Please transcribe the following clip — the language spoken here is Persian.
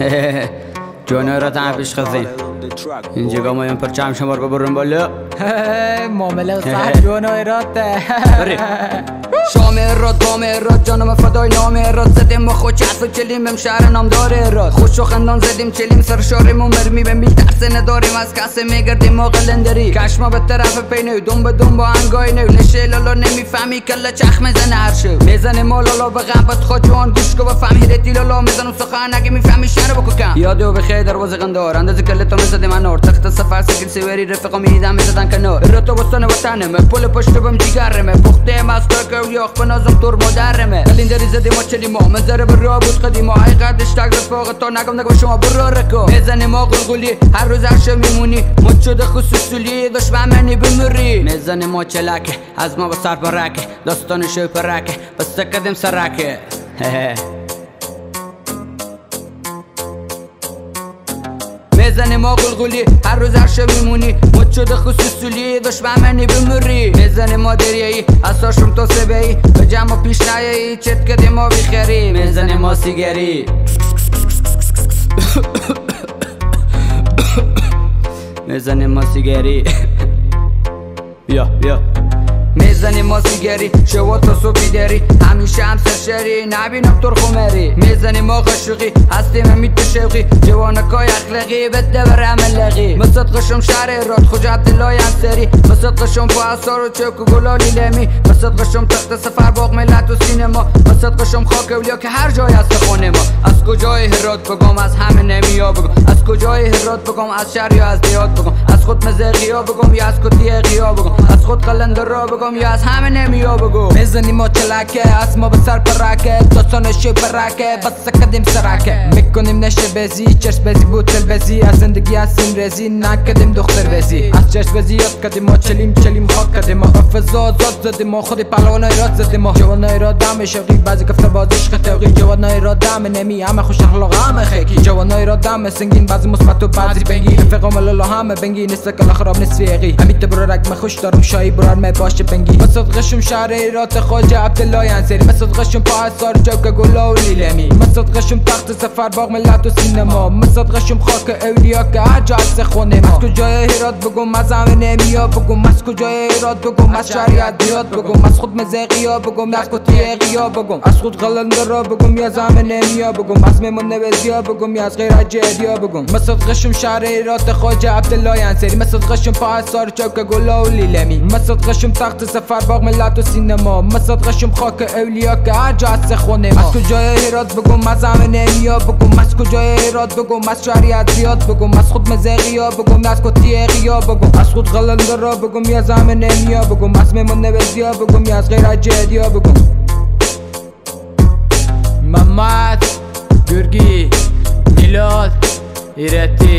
جوانای را تنها پیش خزین اینجا گامایم پرچم شمار ببرن بالا معامله صح جوانای را شام اراد بام اراد جانم فدای نام اراد زدیم با خود چسب و چلیم بهم شهر نامدار اراد خوش و خندان زدیم چلیم سر شاریم و مرمی به میل ترس نداریم از کسی میگردیم ما قلندری کشما به طرف پینه دون به دون با انگای نو نشه لالا نمیفهمی کلا چخ میزنه هر شو میزنه ما لالا به غمبت خود جوان گوش کو بفهمی هیرتی لالا میزنم سخن اگه میفهمی شهر بکو کم یادو بخیر دروازه قندار اندازه کله تو میزدی منور تخت سفر سکل سوری رفقا میدم میزدن کنار رتو بستان وطنمه پل پشت بم جیگرمه پخته مستر که یاخ بنازم دور مادرمه قلندری زدیم و چلیم ما مزاره بر راه بود قدیم حقیقتش تگ رفاق تا نگم شما برا رکو میزنی ما قلقلی هر روز هر شب میمونی مد شده خصوصی دشمن منی بمری میزنی ما چلکه از ما با سر برکه داستان شو پرکه بس قدم سرکه میزنی ما قلقلی هر روز هر شب میمونی مد شده خصوصی دشمن منی بمری میزنی ما دریایی اساشم تو سبایی به جمع پیش نیایی چت کدی ما بیخری میزنی ما سیگری میزنی ما سیگری یا میزنی ما سیگری شو تا صبحی داری همیشه هم سرشری نبینم ترخو مری میزنی ما قشقی هستیم امید تو شوقی جوانکای اخلاقی بده بر عملقی مصد قشم شهر راد خوج عبدالله انصاری مصد قشم با اثار و چوک و گلالی لمی مصد قشم تخت سفر باغ ملت و سینما مصد قشم خاک اولیا که هر جای هست خونه ما از کجای هرات بگم از همه نمیا بگم از کجای هرات بگم از شهر یا از دیات بگم از خود مزقیا بگم یا از کتی غیا بگم از خود قلندر را بگم یا از همه نمیا بگو میزنی ما چلکه از ما به سر پرکه داستان شو پرکه بس کدیم سرکه میکنیم نشه بزی چشم بزی بوتل بزی از زندگی هستیم رزی نکدیم دختر بزی از چشم بزی یاد کدیم ما چلیم خاک کدیم ما افزا زاد زدیم ما خودی پلوانای راد زدیم ما جوانای را دم شوقی بعضی گفته بازش خطوقی جوانای را دم نمی همه خوش اخلاق همه خیکی جوانای را دم سنگین بعضی مثبت و بعضی بنگی فقام لالا همه بنگی نیست کلا خراب نیست فیقی امید برو رگ خوش دارم شایی برار می باشه بنگی مصدقشم شهر ایرات خواجه عبدالله انصاری مصدقشم پا اثار جوک گلا و لیلمی مصدقشم تخت سفر باغ ملت و سینما مصدقشم خاک اولیا که هر جا هست خونه ما از کجای هرات بگم از همه نمیا بگم از کجای هرات بگم از شریعت بیاد بگم از خود مزقیا بگم از کتی غیا بگم از خود قلندر را بگم یا از همه نمیا بگم از میمون نوزیا بگم یا از غیر جدیا بگم مصدقشم شهر ایرات خواجه عبدالله انصاری مصدقشم پا اثار جوک گلا و لیلمی مصدقشم تخت سفر باغ ملت و سینما مصدقشم خاک اولیا که هر جا هست خونه ما از کجای هرات بگم از همه نمیا بگم از کجای هرات بگم از شریعت بیاد بگم از خود مزقیا بگم از کتی غیا بگم از خود قلندر را بگم یا از همه نمیا بگم از میمون نوزیا بگم یا از غیر جدیا بگم محمد گرگی میلاد ایرتی